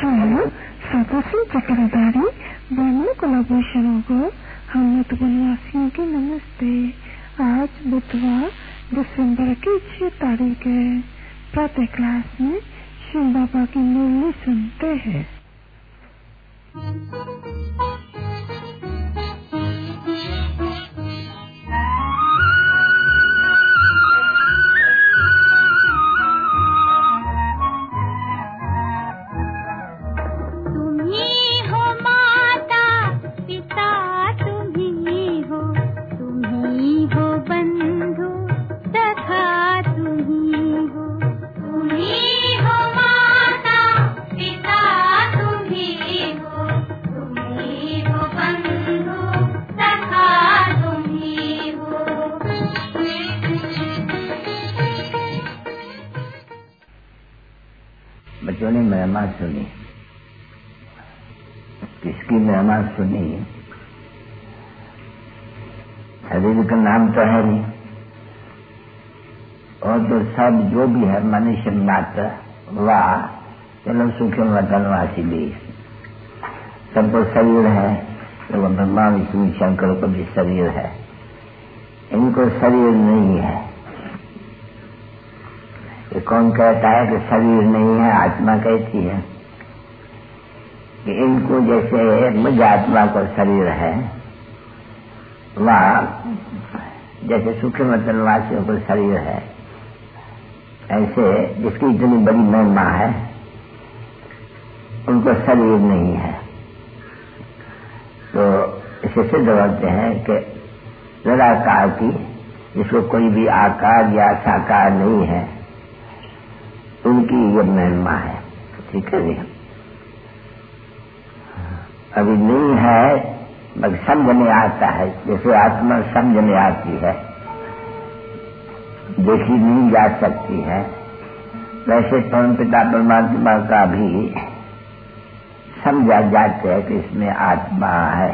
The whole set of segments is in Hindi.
छाया सतोषी चक्रधारी ब्रह्म कुलभूषण को हम वनवासियों की नमस्ते। आज बुधवार दिसंबर की 6 तारीख है। प्रातः क्लास में शिव बाबा की मुरली सुनते हैं। बच्चों ने महिमा सुनी। किसकी महिमा सुनी? शरीर का नाम तो है नहीं, और तो सब जो भी है मनुष्य मात्र वाह चलो सुखे वतनवासी भी सबको शरीर है। तो ब्रह्मा विष्णु शंकर को भी शरीर है, इनको शरीर नहीं है। ये कौन कहता है कि शरीर नहीं है? आत्मा कहती है कि इनको जैसे मुझ आत्मा को शरीर है, वह जैसे सुखी वतनवासियों को शरीर है, ऐसे जिसकी इतनी बड़ी महिमा है उनको शरीर नहीं है। तो इसे सिद्ध होते हैं कि निराकार की, जिसको कोई भी आकार या साकार नहीं है, उनकी ये महिमा है। ठीक है जी। अभी नहीं है, बस समझ में आता है। जैसे आत्मा समझ में आती है, देखी नहीं जा सकती है, वैसे परम पिता परमात्मा का भी समझा जाते हैं कि इसमें आत्मा है।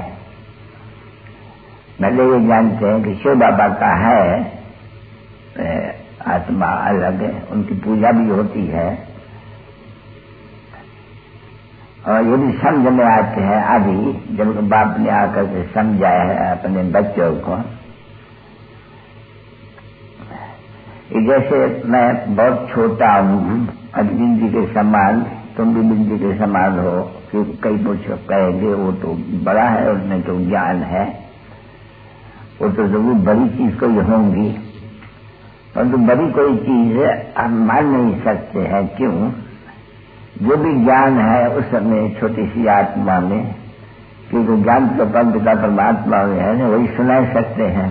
पहले ये जानते हैं कि शिव बाबा का है आत्मा अलग है, उनकी पूजा भी होती है, और ये भी समझ में आते हैं। अभी जब बाप ने आकर के समझाया है अपने बच्चों को, जैसे मैं बहुत छोटा हूँ, अब बिंदी के समान, तुम भी बिंदी के समान हो, फिर कई कुछ कहेंगे वो तो बड़ा है, उसमें तो ज्ञान है, वो तो जरूर बड़ी चीज कोई होंगी, परंतु बड़ी कोई चीज हम मान नहीं सकते हैं। क्यों? जो भी ज्ञान है उस समय छोटी सी आत्मा में, क्योंकि ज्ञान तो परम पिता परमात्मा में है ना, वही सुना सकते हैं।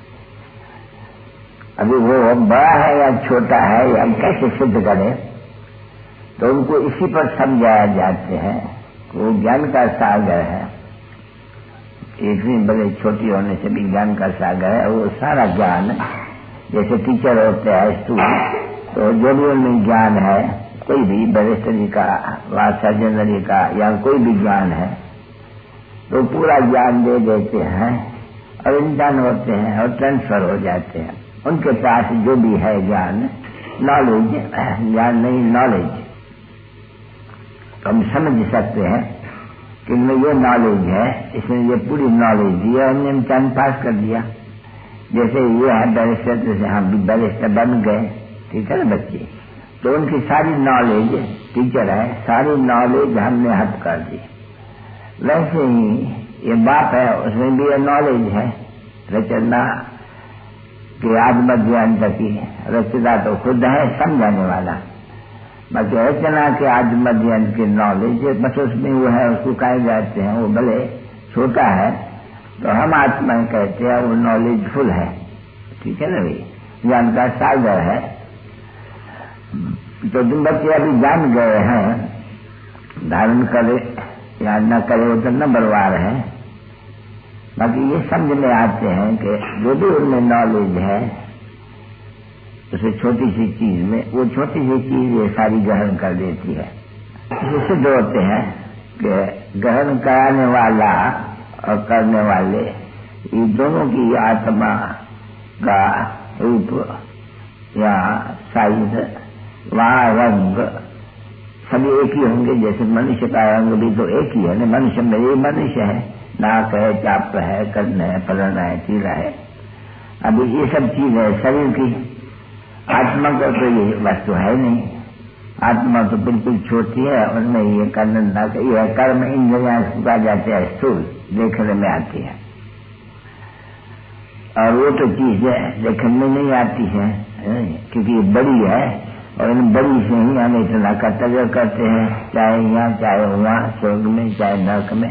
अभी वो बड़ा है या छोटा है, या हम कैसे सिद्ध करें? तो उनको इसी पर समझाया जाते हैं कि वो ज्ञान का सागर है। इतनी बड़े छोटी होने से भी ज्ञान का सागर है। वो सारा ज्ञान, जैसे टीचर होते हैं स्टूडेंट, तो जो भी उनमें ज्ञान है, कोई भी बैरिस्टरी का व सर्जनरी का या कोई भी ज्ञान है, तो पूरा ज्ञान दे देते हैं और इंसान होते हैं और ट्रांसफर हो जाते हैं। उनके पास जो भी है ज्ञान, नॉलेज, ज्ञान नहीं नॉलेज, तो हम समझ सकते हैं कि इनमें ये नॉलेज है, इसमें ये पूरी नॉलेज दी है, हमने इम्तिहान पास कर दिया। जैसे ये है बैरिस्टर, जैसे हम भी बैरिस्टर बन गए, ठीक है ना बच्चे? तो उनकी सारी नॉलेज, टीचर है, सारी नॉलेज हमने हद कर दी। वैसे ही ये बाप है, उसमें भी ये नॉलेज है, रचना के आदि मध्य अंत की। रचना तो खुद है, समझाने वाला, बाकी रचना के आदि मध्य अंत की नॉलेज बस उसमें वो है, उसको कहे जाते हैं। वो भले छोटा है, तो हम आत्मा कहते हैं वो नॉलेजफुल है। ठीक है ना भाई? ज्ञान का सागर है। तो तुम बच्चे अभी जान गए हैं, धारण करे या न करे वो तो नंबरवार है। बाकी ये समझ में आते हैं कि जो भी उनमें नॉलेज है, उसे छोटी सी चीज में, वो छोटी सी चीज ये सारी ग्रहण कर देती है। इसे सिद्ध होते हैं कि ग्रहण कराने वाला और करने वाले, ये दोनों की आत्मा का रूप या साइज, वहाँ रंग, सभी एक ही होंगे। जैसे मनुष्य का रंग भी तो एक ही है ना, मनुष्य में ये मनुष्य है, नाक है, चाप है, कन्न है, फलाना है, चीला है। अभी ये सब चीज है शरीर की। आत्मा का तो ये वस्तु है नहीं। आत्मा तो बिल्कुल छोटी है, उनमें ये कर्ण नाक ये कर्म इंद्रियां सुखा जाते हैं, स्थूल देखने में आती है। और वो तो चीज है देखने में नहीं आती है, क्योंकि ये बड़ी है और इन बड़ी से ही हम इतना कर्तव्य करते हैं, चाहे यहाँ चाहे वहाँ, स्वर्ग में चाहे नरक में।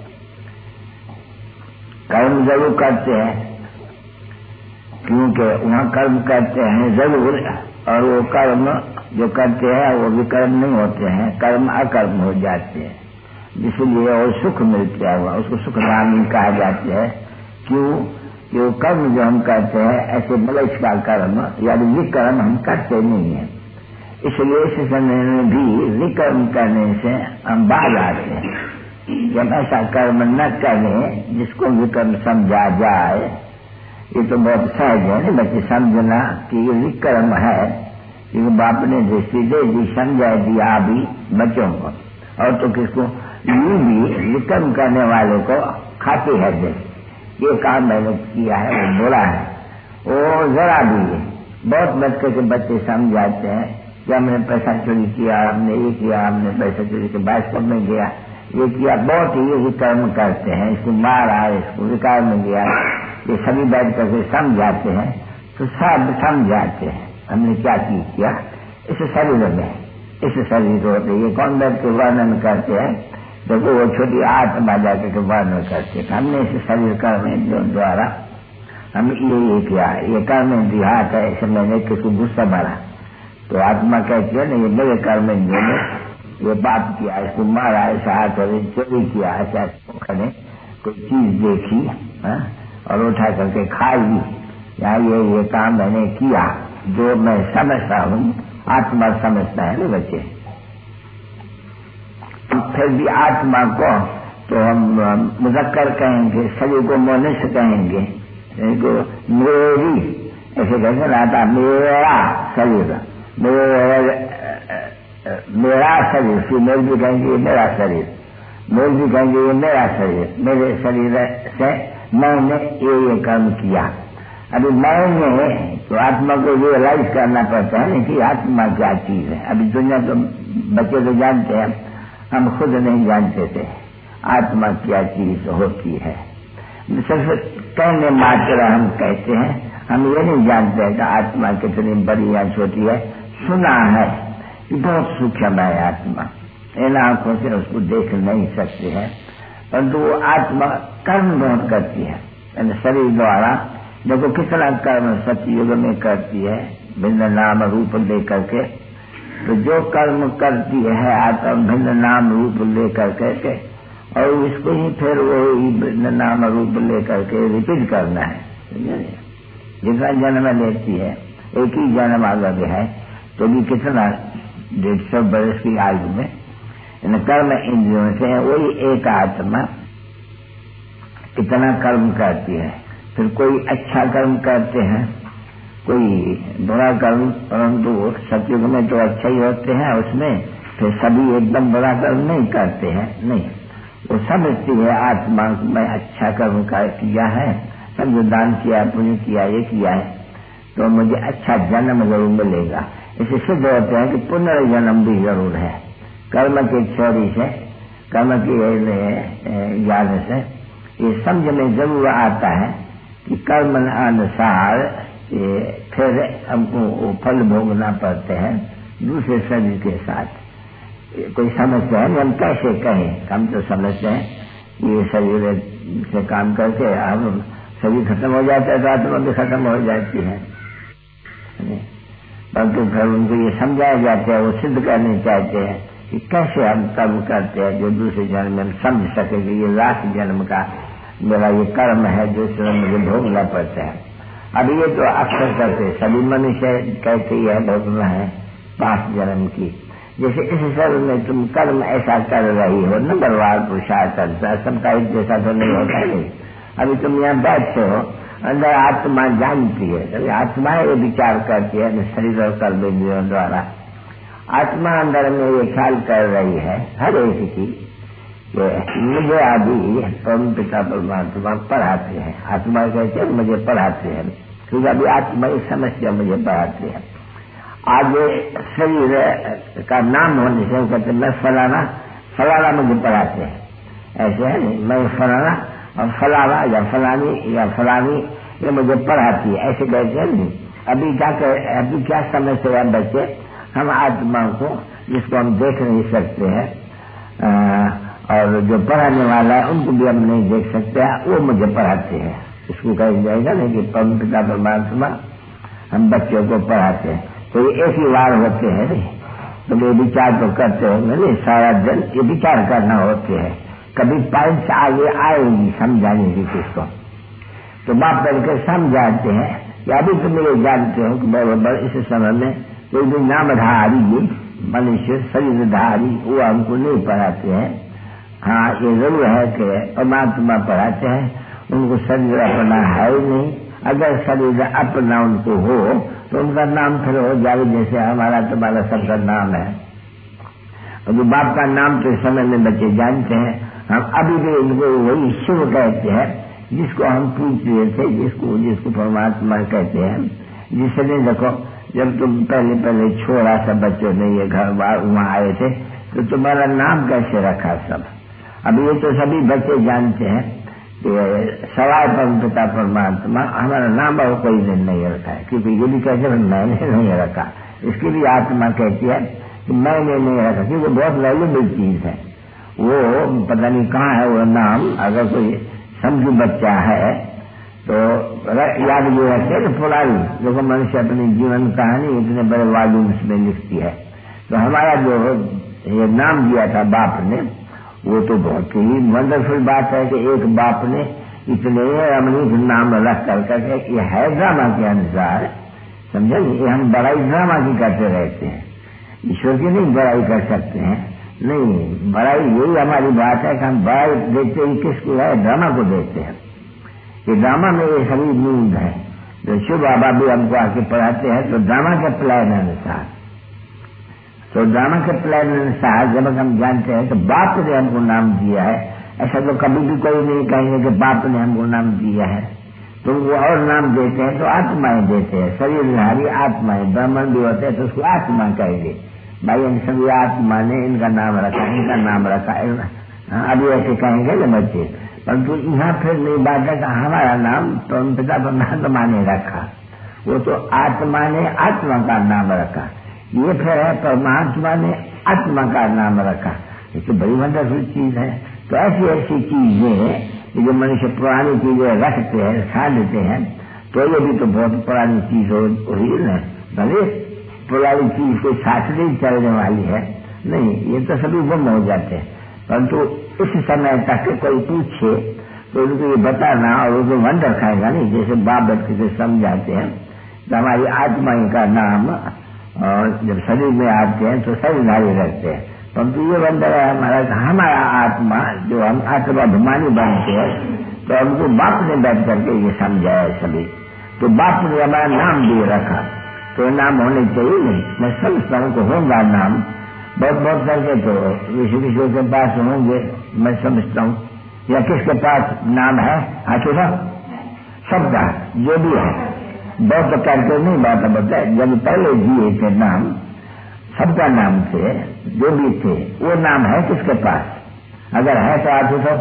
कर्म जरूर करते हैं, क्योंकि वहाँ कर्म करते हैं जरूर, और वो कर्म जो करते हैं वो विकर्म नहीं होते हैं, कर्म अकर्म हो जाते हैं, इसलिए वो सुख मिलता है, उसको सुख नाम कहा जाता है। क्यों? जो कर्म जो हम करते हैं ऐसे मलेच्छ का कर्म या विकर्म हम करते नहीं है, इसलिए इस समय में भी विकर्म करने से हम बाहर आते हैं। जब ऐसा कर्म न करें जिसको विकर्म समझा जाए, ये तो बहुत सहज है ना बच्चे समझना कि ये विकर्म है, क्योंकि बाप ने दृष्टि दे दी, समझा दिया अभी बच्चों को, और तो किसको यूं भी विकर्म करने वाले को खाते है दे, ये काम मैंने किया है, वो बोला है, वो जरा भी बहुत बच्चे के बच्चे समझाते हैं कि हमने पैसा चोरी किया, हमने ये किया, हमने पैसा चोरी के बाइस्कोप में गया, ये किया, बहुत ही विकर्म करते हैं, इसको मारा, इसको विकार में गया, ये सभी बैठ करके समझाते हैं। तो सब समझाते हैं हमने क्या चीज किया इस शरीर में, इस शरीर को ये कौन बैठ के वर्णन करते हैं, देखो वो छोटी आत्मा जाकर के वर्णन करते हैं। हमने इस शरीर कर्म द्वारा हम ये किया, ये कर्म देहात है, इसे मैंने किसी गुस्सा मारा, तो आत्मा कहती है ना ये मेरे कर्म ने ये पाप किया, इसको मारा, ऐसा हाथ चोरी किया, ऐसा ने कोई चीज देखी और उठा करके खा ली, या ये काम मैंने किया जो मैं समझता हूँ, आत्मा समझता है ना बच्चे। फिर भी आत्मा को तो हम मुज़क्कर कहेंगे, शरीर को मनुष्य कहेंगे, मेरी ऐसे कहते ना आता, मेरा शरीर, मेरा शरीर, फीमेल भी कहेंगे मेरा शरीर, मेल भी कहेंगे ये मेरा शरीर, मेरे शरीर से मैंने ये कर्म किया। अभी मैंने तो आत्मा को रियलाइज करना पड़ता है कि आत्मा क्या चीज है। अभी दुनिया तो बच्चे तो जानते हैं, हम खुद नहीं जानते थे आत्मा क्या चीज होती है। सिर्फ कहने मात्र हम कहते हैं, हम ये नहीं जानते हैं कि आत्मा कितनी बड़ी या छोटी है। सुना है कि बहुत सूक्ष्म है आत्मा, इन आंखों से उसको देख नहीं सकते हैं, परंतु वो आत्मा कर्म बहुत करती है, शरीर द्वारा। देखो कितना कर्म सतयुग में करती है, भिन्न नाम रूप लेकर के। तो जो कर्म करती है आत्मा भिन्न नाम रूप लेकर के, और इसको ही फिर वही भिन्न नाम रूप लेकर के रिपीट करना है। जितना जन्म लेती है, एक ही जन्म अगर है तो भी कितना 150 वर्ष की आयु में इन कर्म इंद्रियों से वही एक आत्मा इतना कर्म करती है। फिर कोई अच्छा कर्म करते हैं, कोई बुरा कर्म, परंतु सतयुग में तो अच्छा ही होते हैं, उसमें फिर सभी एकदम बुरा कर्म नहीं करते हैं, नहीं, वो समझती है आत्मा में अच्छा कर्म किया है, समझो दान किया, पुण्य किया, ये किया है, तो मुझे अच्छा जन्म जरूर मिलेगा। इसे सिद्ध होते हैं कि पुनर्जन्म भी जरूर है। कर्म की चोरी से, कर्म की ज्ञान से ये समझ में जरूर आता है कि कर्म अनुसार फिर हमको फल भोगना पड़ते हैं दूसरे शरीर के साथ। कोई समझते हैं हम कैसे कहें, हम तो समझते हैं ये शरीर से काम करके हम शरीर खत्म हो जाता है तो आत्मा भी खत्म हो जाती है, परंतु फिर उनको ये समझाया जाता है, वो सिद्ध करने चाहते हैं कि कैसे हम कर्म करते हैं जो दूसरे जन्म में हम समझ सके कि ये लास्ट जन्म का मेरा ये कर्म है जो मुझे भोगना पड़ता है। अब ये तो अक्सर करते सभी मनुष्य कहते ही है भोगना है 5 जन्म की। जैसे इस शरीर में तुम कर्म ऐसा कर रही हो, नंबरवार पुरुषार्थ करता, सबका एक जैसा तो नहीं होता नहीं। अभी तुम यहाँ बैठते हो, अंदर आत्मा जानती है, तभी आत्मा ये विचार करती है शरीर और कर्म इंद्रियों द्वारा, आत्मा अंदर में ये ख्याल कर रही है हर एक की कि मुझे आदि परम पिता परमात्मा पढ़ाते हैं। आत्मा कहते हैं मुझे पढ़ाते हैं, क्योंकि अभी आत्मा की समस्या मुझे पढ़ाते हैं। आगे शरीर का नाम होने से कहते मैं फलाना फलाना मुझे पढ़ाते हैं, ऐसे है नहीं, मैं फलाना और फलाना या फलानी ये मुझे पढ़ाती है, ऐसे कहते हैं नहीं। अभी क्या समझते हैं बच्चे, हम आत्मा को जिसको हम देख नहीं सकते हैं और जो पढ़ाने वाला है उनको भी हम नहीं देख सकते हैं, वो मुझे पढ़ाते हैं। इसको कहा जाएगा नहीं कि परम पिता परमात्मा हम बच्चों को पढ़ाते हैं। तो ये एक ही बार होते हैं नहीं, तो ये विचार तो करते होंगे नहीं, सारा दिन ये विचार करना होते हैं। कभी पॉइंट्स आगे आएगी समझाने की किसको, तो बाप करके समझाते हैं कि अभी तो मेरे जानते हो कि बराबर इस समय में कोई भी नामधारी मनुष्य शरीरधारी वो हमको नहीं पढ़ाते हैं। हाँ, ये जरूर है कि परमात्मा पढ़ाते हैं, उनको शरीर अपना है ही नहीं। अगर शरीर अपना उनको हो तो उनका नाम फिर हो जाए जैसे हमारा तुम्हारा सबका नाम है। और जो बाप का नाम तो इस समय में बच्चे जानते हैं, हम अभी भी इनको वही शिव कहते हैं जिसको हम पूछ रहे थे, जिसको परमात्मा कहते हैं। जिसने देखो जब तुम पहले छोड़ा सब बच्चों ने ये घर बार वहां आए थे तो तुम्हारा नाम कैसे रखा सब। अभी ये तो सभी बच्चे जानते हैं कि सवाय परम पिता परमात्मा हमारा नाम और कोई दिन नहीं रखा है, क्योंकि ये भी कहते हैं मैंने नहीं रखा। इसकी भी आत्मा कहती है कि मैंने नहीं रखा, क्योंकि बहुत वैल्यूबल चीज है वो, पता नहीं कहाँ है वो नाम। अगर कोई समझू बच्चा है तो याद ये रखे कि पुरानी देखो मनुष्य अपनी जीवन कहानी इतने बड़े वॉल्यूम्स में लिखती है। तो हमारा जो ये नाम दिया था बाप ने, वो तो बहुत ही वंडरफुल बात है कि एक बाप ने इतने रमणीक नाम रख करके, ये है ड्रामा के अनुसार, समझे, ये हम बड़ाई ड्रामा की करते रहते हैं, ईश्वर की नहीं बड़ाई कर सकते हैं। नहीं, बड़ाई यही हमारी बात है कि हम बड़ाई देते ही किसको है, ड्रामा को देते हैं। ये ड्रामा में ये सभी नींद है जो शिव बाबा भी हमको आके पढ़ाते हैं। तो ड्रामा के प्लान अनुसार, तो ड्रामा के प्लान अनुसार जब हम जानते हैं तो बाप ने हमको नाम दिया है, ऐसा तो कभी भी कोई नहीं कहेंगे कि बाप ने हमको नाम दिया है। तो वो और नाम देते हैं तो आत्माएं देते हैं, शरीरधारी आत्माएं, ब्राह्मण भी होते हैं तो उसको आत्मा कहेंगे, भाई इन सभी आत्मा ने इनका नाम रखा, इनका नाम रखा। अभी ऐसे कहेंगे ना बच्चे, परंतु यहाँ फिर नहीं बात है कि हमारा नाम परम पिता परमात्मा ने रखा, वो तो आत्मा ने आत्मा का नाम रखा। ये फिर है परमात्मा ने आत्मा का नाम रखा। ये तो बड़ी वंडरफुल चीज है। तो ऐसी चीजें जो मनुष्य पुरानी चीजें रखते हैं, साधते हैं, तो ये भी तो बहुत पुरानी चीज हुई ना। भले पुरानी चीज कोई शास्त्र ही चलने वाली है नहीं, ये तो सभी गुम हो जाते हैं। परंतु इस समय तक कोई पूछे तो उनको ये बताना और उनको वंडर खाएगा नहीं। जैसे बाप बच्चे से समझाते हैं तो हमारी आत्मा का नाम और जब शरीर में आते हैं तो शरीरधारी रखते हैं, परंतु ये वंडर है हमारा आत्मा जो हम आत्माभिमानी बनते हैं, तो हमको बाप ने बैठ करके ये समझाया सभी। तो बाप ने हमारा नाम भी रखा, तो नाम होने चाहिए नहीं। मैं समझता हूँ को होगा नाम, बहुत करके तो विश्व के पास होंगे, मैं समझता हूँ। या किसके पास नाम है हाथों का सबका जो भी है, बहुत करके नहीं बात बताए। जब पहले जिए थे नाम, सबका नाम थे, जो भी थे वो नाम है किसके पास, अगर है तो हाथों तो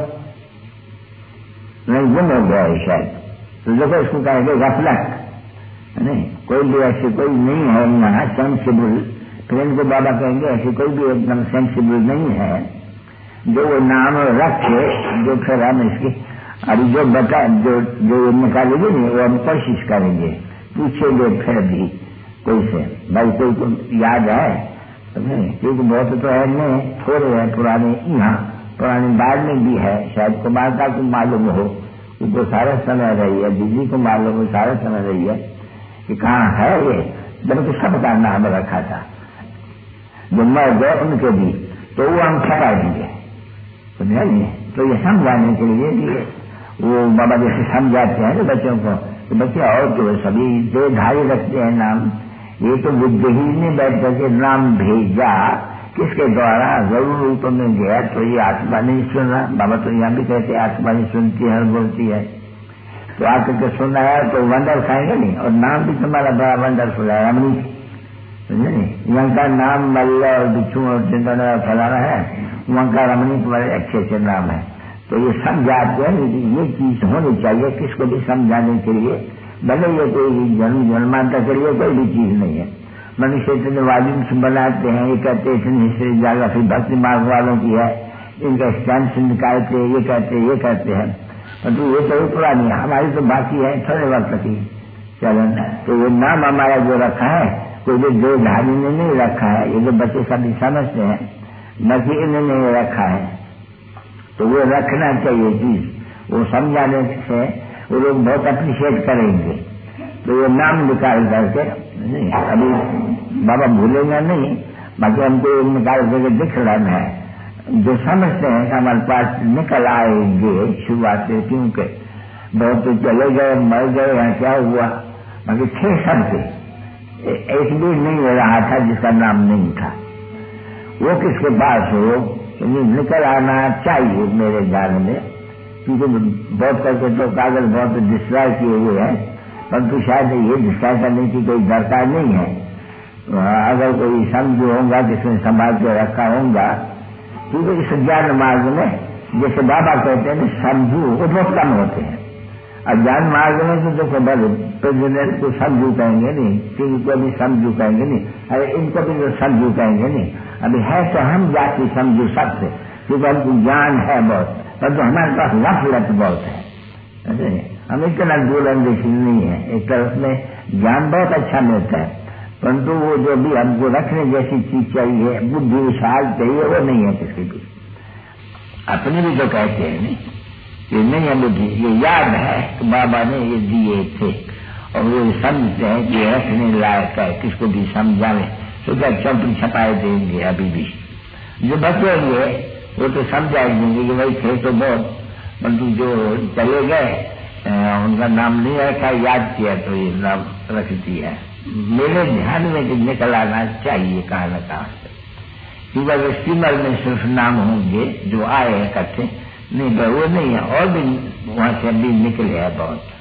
नहीं, गुम हो गया है शायद। तो देखो इसको कहेंगे गफलत नहीं, कोई भी ऐसी कोई नहीं है यहाँ सेंसिबल। फिर इनको बाबा कहेंगे ऐसी कोई भी एकदम सेंसिबल नहीं है जो वो नाम रखे, जो फिर हम इसकी अभी जो बता जो निकालेंगे नहीं वो हम कोशिश करेंगे, पूछेंगे फिर भी कोई से, भाई कोई को याद है तो नहीं, क्योंकि बहुत तो है नहीं, थोड़े हैं पुराने, यहाँ पुराने बाद में भी है, शायद कुमारता को मालूम हो, उनको सारा समय रही है, दीदी को मालूम हो सारा समय रही है कि कहाँ है ये, जबकि सबका नाम रखा था। जो मर गए उनके भी तो वो हम छपा देंगे, समझा नहीं। तो ये समझाने के लिए वो बाबा जैसे समझाते हैं ना बच्चों को, तो बच्चे और जो सभी देहधारी रखते हैं नाम, ये तो बुद्धिहीन ने बैठ करके नाम भेजा, किसके द्वारा? जरूर रूप में गया तो ये आत्मा नहीं सुन रहा। बाबा तो यहाँ भी कहते आत्मा नहीं सुनती है और बोलती है, तो आकर के सुना है तो वंडर खाएंगे नहीं। और नाम भी तुम्हारा बड़ा वंडरफुल है, रमणी, समझे नहीं? यहाँ का नाम मल्ल और बिच्छू और चिंतन और फलाना है, वहाँ का रमणी तुम्हारे अच्छे अच्छे नाम है। तो ये समझाते हैं ये चीज होनी चाहिए किसको भी समझाने के लिए, भले ये कोई जन्मांतर के लिए कोई भी चीज नहीं है। मनुष्य इतने वॉल्यूम्स बनाते हैं, ये कहते इतनी हिस्ट्री जोग्राफी भक्ति मार्ग वालों की है, इनका स्टैंप निकालते ये कहते हैं, परंतु ये तो पुरानी है, हमारी तो बाकी है थोड़े वक्त की चलन। तो ये नाम हमारा जो रखा है कोई भी देवधारी ने नहीं रखा है, ये जो बच्चे सभी समझते हैं बाकी इन्होंने रखा है, तो वो रखना चाहिए चीज, वो समझाने से वो लोग बहुत अप्रिशिएट करेंगे। तो ये नाम निकाल करके नहीं, अभी बाबा भूलेगा नहीं, बाकी हमको निकाल करके दिख रहा है, जो समझते हैं कि हमारे पास निकल आएंगे शुरुआत से, क्योंकि बहुत तो चले गए मर गए या क्या हुआ, बाकी थे सबके, एक भी नहीं रहा था जिसका नाम नहीं था। वो किसके पास हो निकल आना चाहिए मेरे ध्यान में, क्योंकि बहुत करके तो कागज बहुत डिस्ट्रॉय किए हुए हैं, परंतु शायद ये डिस्ट्रॉय करने की कोई दरकार नहीं है। अगर कोई समझ होगा जिसने संभाल के रखा होगा, क्योंकि इस ज्ञान मार्ग में जैसे बाबा कहते हैं समझू वो बहुत कम होते हैं। अज्ञान मार्ग में तो देखो बल प्रेसिडेंट को समझू कहेंगे नहीं, किसी को भी समझू कहेंगे नहीं, अरे इनको भी तो समझू कहेंगे नहीं। अभी है तो हम जाति समझू सबसे, क्योंकि हमको ज्ञान है बहुत, परंतु हमारे पास गफलत बहुत है, हम इतना दूरअंदेशी नहीं है। एक तरफ में ज्ञान बहुत अच्छा मिलता है, परंतु वो जो भी हमको रखने जैसी चीज चाहिए, बुद्धि विशाल चाहिए, वो नहीं है किसी भी। अपने भी तो कहते हैं नहीं, ये नहीं है बुद्धि, ये याद है कि बाबा ने ये दिए थे, और वो समझते हैं कि रखने लायक है, किसको भी समझावे तो क्या चौपड़ी छपाए देंगे। अभी भी जो बचेंगे वो तो समझा देंगे कि भाई थे तो बहुत, परंतु जो चले गए उनका नाम नहीं रखा, याद किया तो ये नाम रख दिया। मेरे ध्यान में निकल आना चाहिए कहाँ न कहाँ से, क्योंकि अगर स्टीमर में सिर्फ नाम होंगे जो आए हैं इकट्ठे, नहीं तो वो नहीं है, और भी वहां से अभी निकले हैं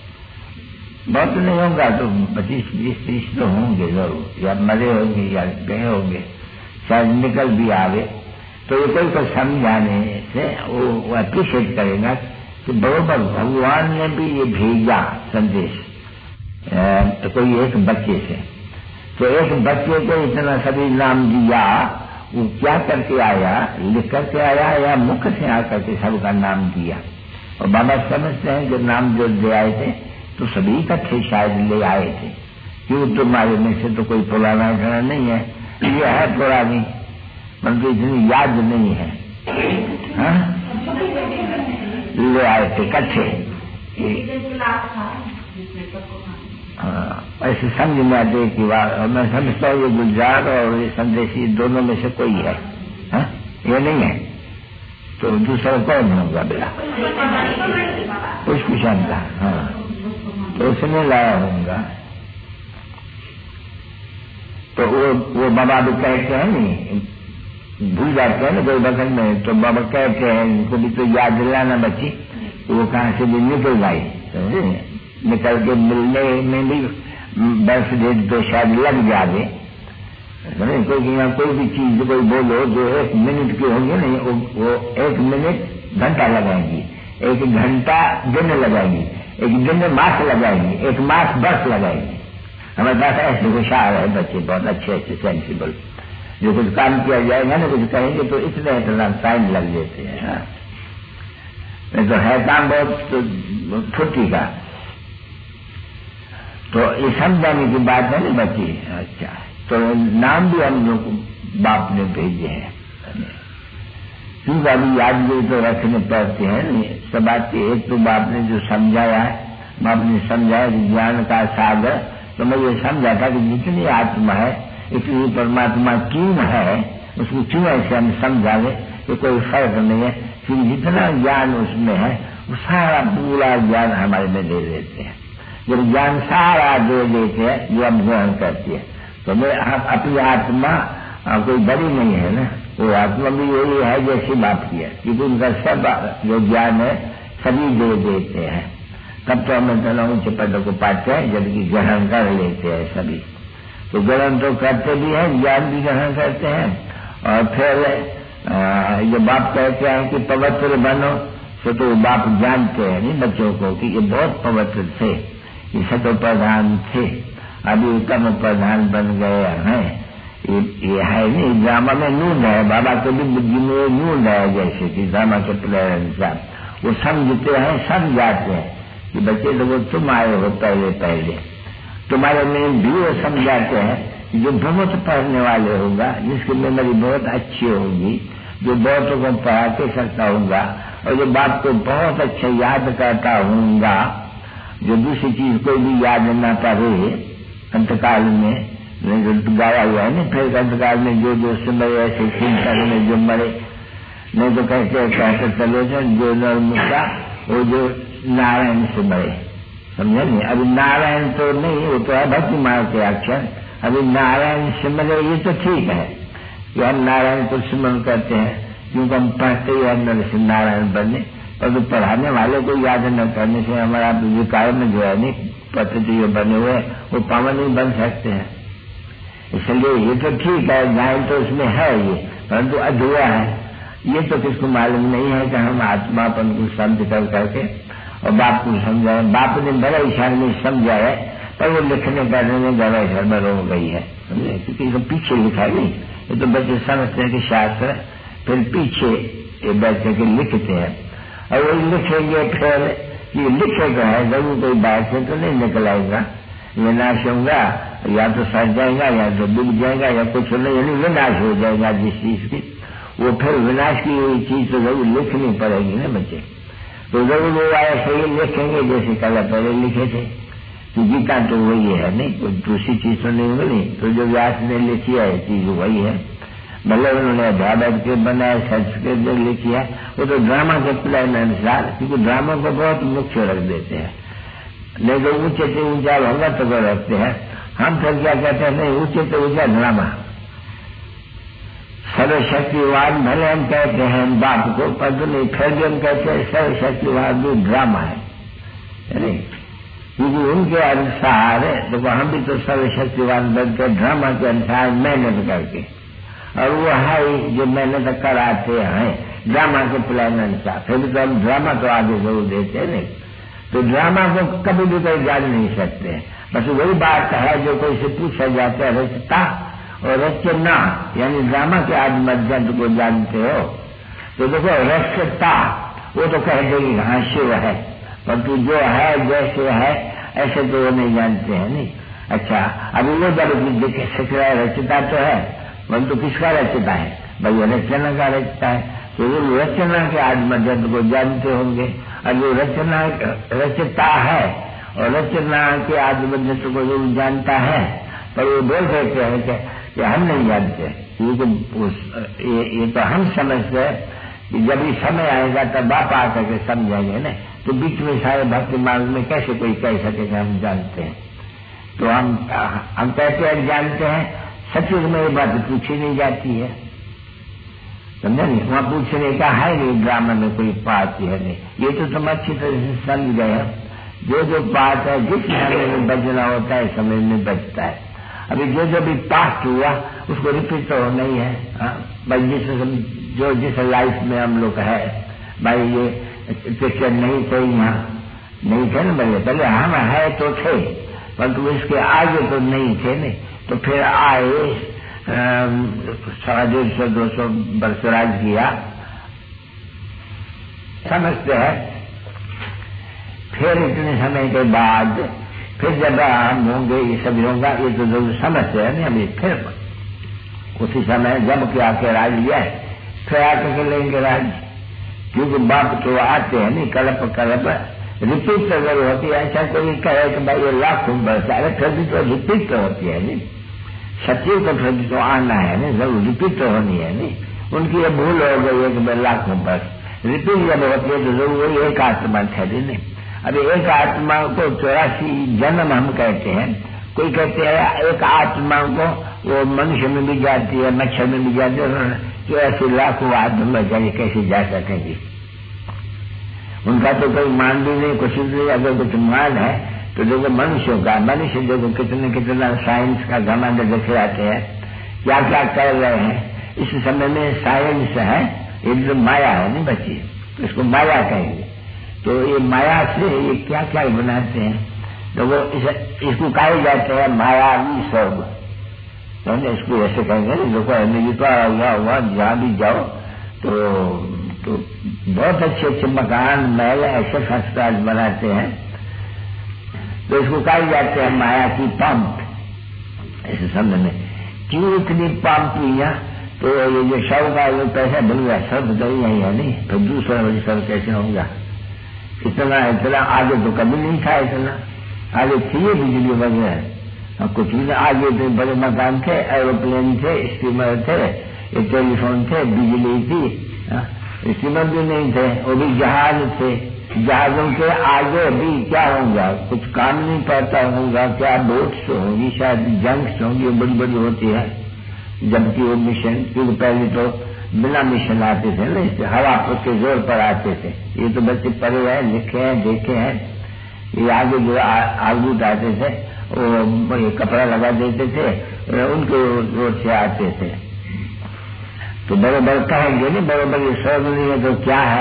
बहुत नहीं होगा तो 25-20-30 तो होंगे जरूर, या मरे होंगे या गए होंगे, शायद निकल भी आवे। तो ये कोई को समझाने से वो अप्रिशिएट करेगा कि बरोबर भगवान ने भी ये भेजा संदेश तो कोई एक बच्चे से, तो एक बच्चे को इतना सभी नाम दिया, वो क्या करके आया, लिख करके आया या मुख से आकर के सबका नाम दिया। और बाबा समझते हैं कि नाम जो दे आए थे तो सभी इकट्ठे शायद ले आए थे, क्यों तुम्हारे में से तो कोई पुराना घड़ा नहीं है, ये है पुरानी, परंतु इतनी याद नहीं है, ले आए थे इकट्ठे। ऐसे समझ में आते की बात, और मैं समझता हूँ ये गुलजार और ये संदेशी दोनों में से कोई है, ये नहीं है तो दूसरा कौन होगा बेटा? पुष्पशंकर का, हाँ, तो उसने लाया होगा। तो वो बाबा भी कहते हैं नहीं, भूल जाते हैं ना कोई बगल में, तो बाबा कहते हैं इनको भी तो याद दिलाना बच्ची, वो कहाँ से भी निकल गई, समझे, निकल के मिलने में भी बर्थडे तो शायद लग जाए, क्योंकि यहाँ कोई भी चीज कोई बोलो जो 1 मिनट की होंगी नहीं, वो 1 मिनट घंटा लगाएंगी, 1 घंटा दिन लगाएंगी, 1 दिन मास लगाएंगी, 1 मास वर्ष लगाएंगी। हमारे पास ऐसे होशियार है बच्चे, बहुत अच्छे सेंसिबल, जो कुछ काम किया जाएगा ना कुछ कहेंगे तो इतना टाइम लग जाते हैं। तो है काम बहुत फुर्ती का, तो ये समझाने की बात है ना बच्ची। अच्छा, तो नाम भी हम लोग बाप ने भेजे हैं, क्योंकि अभी याद भी तो रखने पड़ते हैं सब बात। एक तो बाप ने जो समझाया है, बाप ने समझाया ज्ञान का सागर, तो मैं ये समझा था कि जितनी आत्मा है इतनी परमात्मा क्यों है, उसको क्यों ऐसे हम समझावे कि कोई फर्क नहीं है, क्योंकि जितना ज्ञान उसमें है वो सारा पूरा ज्ञान हमारे में दे देते हैं। जब ज्ञान सारा दे देते हैं जो हम ग्रहण करते हैं, तो मैं अपनी आत्मा कोई बड़ी नहीं है ना, वो आत्मा भी यही है जैसी बाप की है, क्योंकि उनका सब जो ज्ञान है सभी दे देते हैं। तब तो हम इतना ऊंचे पदों को पाते हैं जबकि ग्रहण कर लेते हैं सभी। तो ग्रहण तो करते भी हैं, ज्ञान भी ग्रहण करते हैं। और फिर जो बाप कहते हैं कि पवित्र बनो, तो बाप जानते हैं नहीं बच्चों को कि ये बहुत पवित्र थे, ये सतो प्रधान थे, अभी उत्तम प्रधान बन गए हैं। ये है नहीं, ड्रामा में नून है, बाबा के भी बुद्धि में नून है, जैसे कि ड्रामा के प्लेयर अनुसार वो समझते हैं, समझाते हैं कि बच्चे लोगों तुम आए हो पहले तुम्हारे में भी वो समझाते हैं जो बहुत पढ़ने वाले होगा, जिसकी मेमोरी बहुत अच्छी होगी, जो बहुतों को पढ़ा के सकता होगा, और जो बात को बहुत अच्छा याद करता होगा, जो दूसरी चीज कोई भी याद न पड़े अंतकाल में, जो गाया हुआ है ना, फिर अंतकाल में जो समय ऐसे चिंतन में जो मरे, नहीं तो कहते चलो जो नरमुखा वो जो नारायण से मरे, समझे नहीं। अभी नारायण तो नहीं, वो तो है भक्ति मार्ग के अक्षर, अभी नारायण से मरे ये तो ठीक है कि हम नारायण को स्मरण करते हैं, क्योंकि हम पढ़ते ही अंदर से नारायण बनने, और तो पढ़ाने वाले को याद न करने से हमारा विकार में जो है नहीं पत्र जो बने हुए वो पावन नहीं बन सकते हैं। इसलिए ये तो ठीक है, ज्ञान तो उसमें है ये, परंतु अधूरा है। ये तो किसको मालूम नहीं है कि हम आत्मापन को समझ करके और बाप को समझाए। बाप ने बड़ा इशारे में समझा है, पर वो लिखने करने में ज्यादा गड़बड़ हो गई है, समझे, क्योंकि तो पीछे लिखा है नहीं, ये तो बच्चे समझते हैं कि शास्त्र फिर पीछे ये बैठ के लिखते हैं, और वो लिखेंगे फिर ये लिखेगा है जरूर कोई बात से तो नहीं निकल आएगा, विनाश होगा, या तो सड़ जाएगा या तो डूब जाएगा या कुछ नहीं, यानी विनाश हो जाएगा जिस चीज की, वो फिर विनाश की हुई चीज तो जरूर लिखनी पड़ेगी ना बच्चे। तो जरूर वो ऐसे ही लिखेंगे जैसे कल पहले लिखे थे, तो गीता तो वही है नहीं, कोई दूसरी चीज तो नहीं मिली। तो जो व्यास ने लिखी है चीज वही है, मतलब उन्होंने अध्यात्म के बनाए, संस्कृत जो लिखी है वो तो ड्रामा के प्लान अनुसार, क्योंकि ड्रामा को बहुत मुख्य रख देते हैं, नहीं तो ऊंचे से ऊंचा होगा तो वो रखते हैं। हम फिर क्या कहते हैं, नहीं ऊंचे से ऊंचा ड्रामा, सर्वशक्तिवान भले हम कहते हैं बाप को, पर नहीं फिर भी हम कहते हैं सर्वशक्तिवान भी ड्रामा है, क्योंकि उनके अनुसार देखो तो हम भी तो सर्वशक्तिवान बनते ड्रामा के अनुसार मेहनत करके, और वो है जो मेहनत कराते हैं ड्रामा के प्लान अनुसार, फिर भी तो हम ड्रामा तो आगे जरूर देते नहीं। तो ड्रामा को कभी भी कोई जान नहीं सकते, बस वही बात है जो कोई से पूछा जाता है रचता और रचना, यानी ड्रामा के आदि मध्यंत को जानते हो, तो देखो रचता वो तो कह देगी हाँ शिव है, परंतु जो है जैसे है ऐसे तो वो नहीं जानते हैं नहीं। अच्छा अभी वो जब सीख रहा है रचता तो है, परंतु किसका रचता है, भाई रचना का रचता है, तो वो रचना के आदि मध्यंत को जानते होंगे, और जो रचना रचता है और रचना के आदि मध्यंत को जो जानता है, पर वो बोल देते हैं कि हम नहीं जानते, ये तो हम समझते हैं कि जब ये समय आएगा तब बाप आकर के समझाएंगे ना, तो बीच में सारे भक्ति मार्ग में कैसे कोई कह सकेगा हम जानते हैं। तो हम कहते हैं जानते हैं, सचमुच में ये बात पूछी नहीं जाती है, समझे नहीं, वहां पूछने का है नहीं, ड्रामा में कोई बात है नहीं, ये तो तुम अच्छी तरह से समझ गए हो। जो बात है जिस समय में बजना होता है समय में बचता है। अभी जो भी पास्ट हुआ उसको रिपीट तो होना ही है, भाई जिस लाइफ में हम लोग है, भाई ये पिक्चर नहीं थे यहाँ नहीं थे ना, भैया पहले हम है तो थे, परंतु इसके आगे तो नहीं थे नहीं, तो फिर आए 150-200 वर्ष राज किया, समझते हैं। फिर इतने समय के बाद फिर जब हम होंगे ये सभी होगा, ये तो जरूर समझते हैं नहीं, अभी फिर उसी समय जब के आके राज लिया है फिर आके के लेंगे राज, क्योंकि बाप तो आते हैं नहीं, कल्प रिपीट तो जरूर होती है। ऐसा कोई कहे कि भाई ये लाखों वर्ष, अरे फिर भी तो रिपीट तो होती है नहीं, सचिव को फिर तो आना है नहीं, जरूर रिपीट तो होनी है नहीं। उनकी ये भूल हो गई है कि भाई लाखों वर्ष रिपीट जब होती है तो जरूर वही एक आत्मा ठहरी नहीं। अभी एक आत्मा को 84 जन्म हम कहते हैं, कोई कहते हैं एक आत्मा को वो मनुष्य में भी जाती है, मच्छर में भी जाती है, तो ऐसे लाखों आत्मा बेचारे कैसे जा सकेंगे? उनका तो कोई मान भी नहीं, कुछ नहीं। अगर कुछ मान है तो देखो मनुष्यों का, मनुष्य देखो कितने कितना साइंस का घमंड दिख आते हैं, क्या क्या कर रहे हैं। इस समय में साइंस है, ये जो माया है नहीं बच्ची, तो इसको माया कहेंगे। तो ये माया से ये क्या क्या बनाते हैं, तो वो इसको कहे जाते हैं मायावी स्वर्ग। तो इसको ऐसे कहेंगे, देखो अमेरिका हुआ जहाँ भी जाओ तो बहुत अच्छे अच्छे मकान महल ऐसे फर्स्ट क्लास बनाते हैं, तो इसको कहे जाते हैं माया की पंप। ऐसे समझ में क्यों इतनी पंप लिया, तो ये जो शव का जो पैसा बन गया सब तो यही है नहीं, तो दूसरा बड़ी सब कैसे होगा? इतना आगे तो कभी नहीं था, इतना आगे थी बिजली वगैरह, कुछ भी आगे तो बड़े मकान थे, एरोप्लेन थे, स्टीमर थे, टेलीफोन थे, बिजली थी, स्टीमर भी नहीं थे, वो भी जहाज थे। जहाजों के आगे भी क्या होगा, कुछ काम नहीं पड़ता होगा, क्या बोट्स होंगी, शायद जंक्स होंगी, बड़ी बड़ी होती है। जबकि वो मिशन, क्योंकि पहले तो बिना मिशन आते थे ना, इससे हवा के जोर पर आते थे। ये तो बच्चे पढ़े हैं, लिखे हैं, देखे हैं। ये आगे जो आगूट आते थे वो ये कपड़ा लगा देते थे, उनके जोर से आते थे। तो बराबर कहेंगे नहीं, बराबर ये स्वर्ग नहीं है तो क्या है?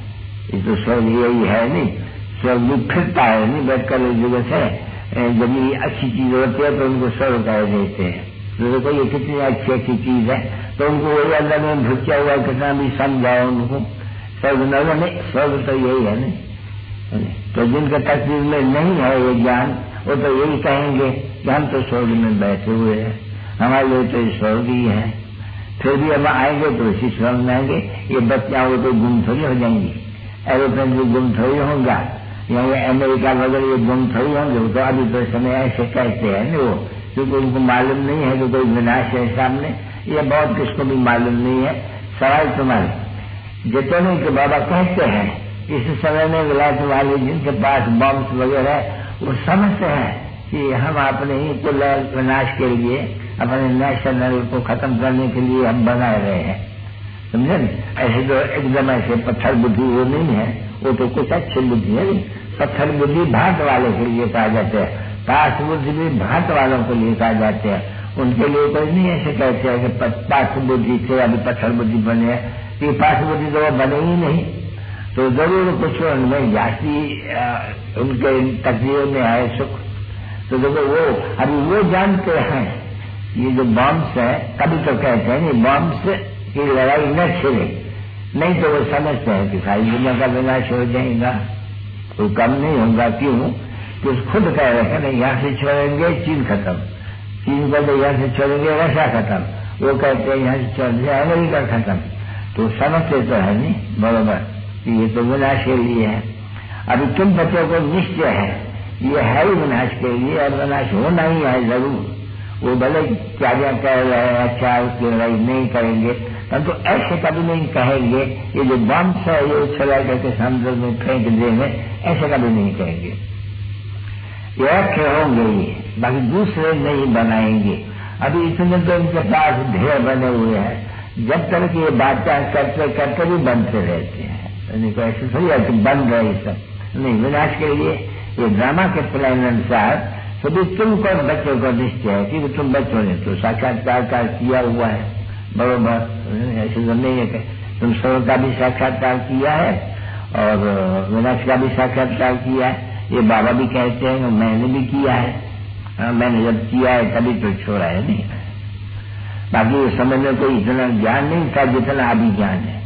ये तो स्वर्ग यही है नहीं, स्वर्ग भी फिरता है नहीं, बैठकर जगह से जब ये अच्छी चीज होती है तो उनको स्वर्ग कह देते हैं। तो देखो ये कितनी अच्छी अच्छी चीज है, तो उनको वही अंदर में भुच्चा हुआ कितना भी समझाओ उनको, स्वर्ग नहीं, स्वर्ग तो यही है नहीं। तो जिनके तकदीर में नहीं है ये ज्ञान, वो तो यही कहेंगे कि हम तो स्वर्ग में बैठे हुए हैं, हमारे लिए तो स्वर्ग ही है। फिर भी हम आएंगे तो इसी स्वर्ग में आएंगे। ये बच्चियां वो तो गुम थोड़ी हो जाएंगी, एरोप्लेन भी गुम थोड़ी होगा, या अमेरिका वगैरह ये गुम थोड़ी होंगे। वो तो अभी तो समय ऐसे कहते हैं ना वो, क्योंकि उनको मालूम नहीं है कि कोई विनाश है सामने। ये बहुत किसको भी मालूम नहीं है। सवाल तुम्हारे जितने के बाबा कहते हैं इस समय में विलायत वाले जिनके पास बॉम्ब्स वगैरह, वो समझते हैं कि हम अपने ही कुल विनाश के लिए, अपने नेशनल को खत्म करने के लिए हम बना रहे हैं, समझे? ऐसे तो एकदम ऐसे पत्थर बुद्धि वो नहीं है, वो तो कुछ अच्छी बुद्धि है। पत्थर बुद्धि भाट वाले के लिए कहा जाते हैं, पास बुद्धि भी भाट वालों के लिए कहा जाते हैं। उनके लिए कोई नहीं ऐसे कहते हैं कि पास बुद्धि से अभी पत्थर बुद्धि बने, कि पास बुद्धि तो वो बने ही नहीं। तो जरूर कुछ उनमें जाति उनके तकदीर में है सुख। तो देखो वो अभी वो जानते हैं ये जो बॉम्ब्स है, कभी तो कहते हैं नहीं बॉम्ब्स की लड़ाई न छिड़े, नहीं तो वो समझते हैं कि सारी दुनिया का विनाश हो जाएगा, कोई कम नहीं होगा। क्यों? तो खुद कह रहे हैं ना, यहाँ से छोड़ेंगे चीन खत्म, चीन को तो यहाँ से छोड़ेंगे रशिया खत्म, वो कहते हैं यहाँ से छोड़ेंगे अमेरिका खत्म। तो समझते तो है नहीं बराबर, ये तो विनाश के लिए है। अभी तुम बच्चों को निश्चय है ये है ही विनाश के लिए, और विनाश होना ही है जरूर। वो भले क्या क्या कह रहे हैं, अच्छा उसकी लड़ाई नहीं करेंगे, परंतु तो ऐसे कभी नहीं कहेंगे ये जो बम्स है ये उछला करके समुद्र में फेंक देंगे, ऐसे कभी नहीं कहेंगे। ये अच्छे होंगे ये, बाकी दूसरे नहीं बनाएंगे। अभी इतने तो इनके पास ढेर बने हुए हैं, जब तक ये बातें करते करते भी बनते रहते हैं। ऐसे थोड़ी है कि बन गए सब नहीं, विनाश के लिए ये ड्रामा के प्लान अनुसार सभी तुमको बच्चों को निश्चय है कि तुम बच्चों ने तो साक्षात्कार किया हुआ है बरोबर। ऐसे तो नहीं है कि तुम स्वर्ग का भी साक्षात्कार किया है और विनाश का भी साक्षात्कार किया है। ये बाबा भी कहते हैं मैंने भी किया है, मैंने जब किया है तभी तो छोड़ा है नहीं। बाकी उस समय में कोई इतना ज्ञान नहीं था जितना अभी ज्ञान है।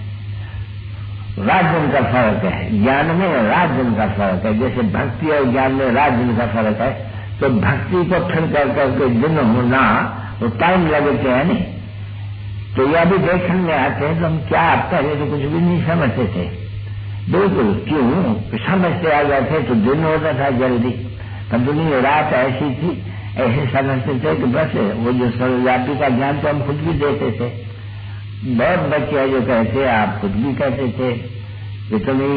राजन का फर्क है, ज्ञान में राजन का फर्क है। जैसे भक्ति और ज्ञान में राजन का फर्क है, तो भक्ति को फिर कर करके दिन होना वो टाइम लगते हैं नहीं। तो यह भी देखने में आते हैं तो हम क्या पहले तो कुछ भी नहीं समझते थे, बिल्कुल क्यों समझते आ गए थे तो दिन होता था जल्दी। तब दुनिया रात ऐसी थी, ऐसे समझते थे कि बस वो जो सर्वव्यापी का ज्ञान तो हम खुद भी देते थे। बहुत बच्चे जो कहते आप खुद भी कहते थे इतनी